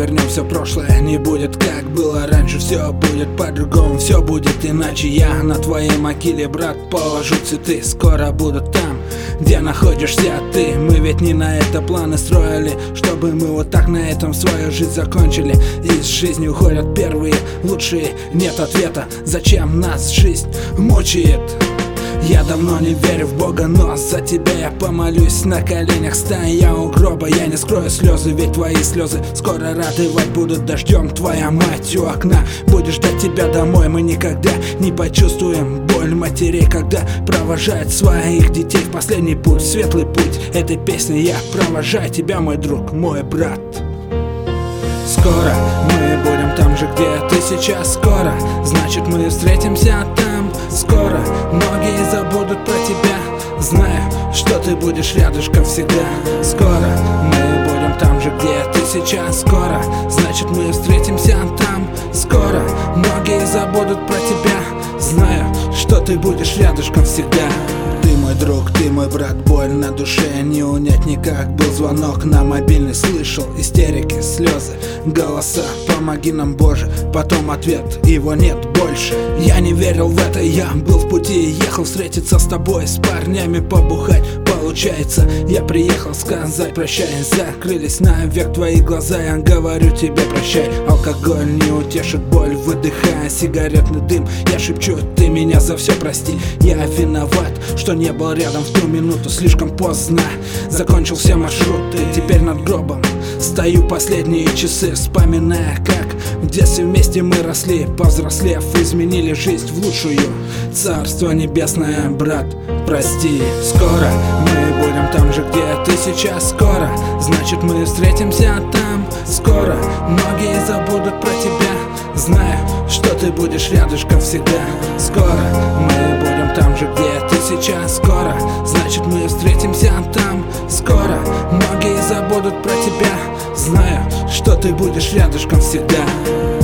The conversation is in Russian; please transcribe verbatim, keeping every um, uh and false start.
вернем все прошлое. Не будет как было раньше, все будет по-другому, все будет иначе. Я на твоей могиле, брат, положу цветы. Скоро буду там, где находишься ты. Мы ведь не на это планы строили, чтобы мы вот так на этом свою жизнь закончили. Из жизни уходят первые лучшие. Нет ответа, зачем нас жизнь мучает. Я давно не верю в Бога, но за тебя я помолюсь на коленях, стоя у гроба. Я не скрою слезы, ведь твои слезы скоро радовать будут дождем. Твоя мать у окна будет ждать тебя домой. Мы никогда не почувствуем боль матерей, когда провожают своих детей в последний путь, светлый путь. Этой песней я провожаю тебя, мой друг, мой брат. Скоро мы будем там же, где ты сейчас. Скоро, значит, мы встретимся там. Скоро многие забудут про тебя, зная, что ты будешь рядышком всегда. Скоро мы будем там же, где ты сейчас. Скоро, значит, мы встретимся там. Скоро многие забудут про тебя, зная, что ты будешь рядышком всегда. Ты мой друг, ты мой брат, боль на душе не унять никак. Был звонок на мобильный, слышал истерики, слезы, голоса. Помоги нам, Боже, потом ответ, его нет больше. Я не верил в это, я был в пути, ехал встретиться с тобой, с парнями побухать. Получается, я приехал сказать прощай. Закрылись навек твои глаза, я говорю тебе прощай. Алкоголь не утешит боль, выдыхая сигаретный дым. Я шепчу, ты меня за все прости. Я виноват, что не был рядом в ту минуту. Слишком поздно, закончил все маршруты. Теперь над гробом стою последние часы, вспоминая, как в детстве вместе мы росли. Повзрослев, изменили жизнь в лучшую. Царство небесное, брат, прости. Скоро мы будем там же, где ты сейчас. Скоро, значит, мы встретимся там. Скоро многие забудут про тебя, зная, что ты будешь рядышком всегда. Скоро мы будем там же, где ты сейчас. Скоро, значит, мы встретимся там. Скоро многие забудут про тебя, зная, что ты будешь рядышком всегда.